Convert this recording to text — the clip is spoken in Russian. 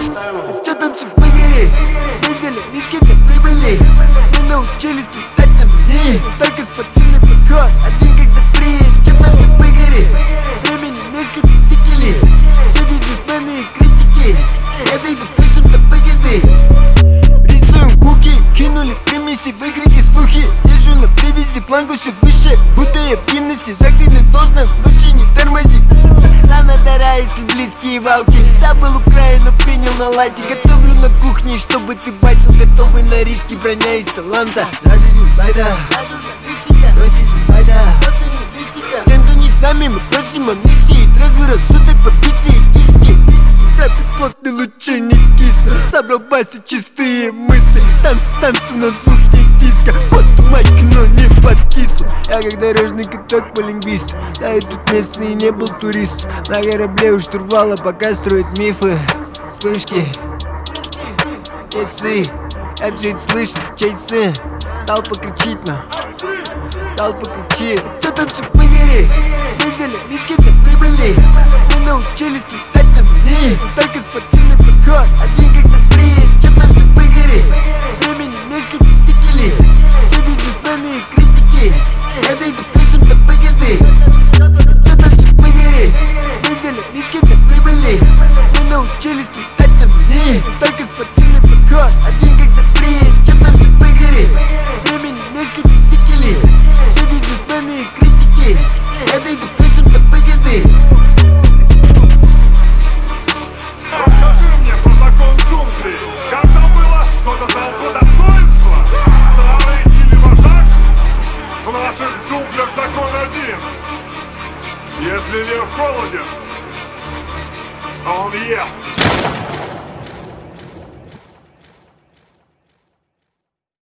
Чё там все выгори? Мы взяли мешки для прибыли. Мы научились летать на мели. Только спортивный подход, один как за три. Чё там все выгори? Времени мешкать и сикели. Все бизнесмены и критики. Я дойду пишем до выгоды. Рисуем хуки, кинули примеси, выкрики, слухи. Держу на привязи, планку все выше, будто я в Гиннессе. Жахнуть не должно, ночи не тормози. Рано дара, если близкие валки. Забыл Украину, принял на лайте. Готовлю на кухне, чтобы ты батил. Готовый на риски, броня из таланта. Жаждешь инсайда, носишь инвайда. Тем, кто не с нами, мы просим амнистии. Трезвый рассудок, побитые кисти. Капит плотный, лучше не кисну. Собрал баси, чистые мысли. Танцы на звук не диска. Под майк, но не подкисло. Я как дорожный каток по лингвисту. Да, и тут место и не был турист. На корабле у штурвала пока строят мифы. Вспышки, часы. Я все это слышу, чей сын. Толпа кричит, но толпа кричит. Чё там все выгори? Мы взяли мешки для прибыли. Мы научились летать на мели. Только спортивный подход, один как за три. Чё там все выгори? Времени мешкать и сикели. Все бизнесмены и критики. Я дойду пишем до выгоды. Чё там все выгори? Мы взяли мешки для прибыли. Мы научились летать на мели. Только спортивный подход, один как за три. Чё там все выгори? Времени мешкать и сикели. Все бизнесмены и критики. Я дойду пишем до выгоды. Расскажи мне про закон джунглей. Как там было? Что-то там по достоинству? Старый или вожак? В наших джунглях закон один. Если лев голоден, он ест.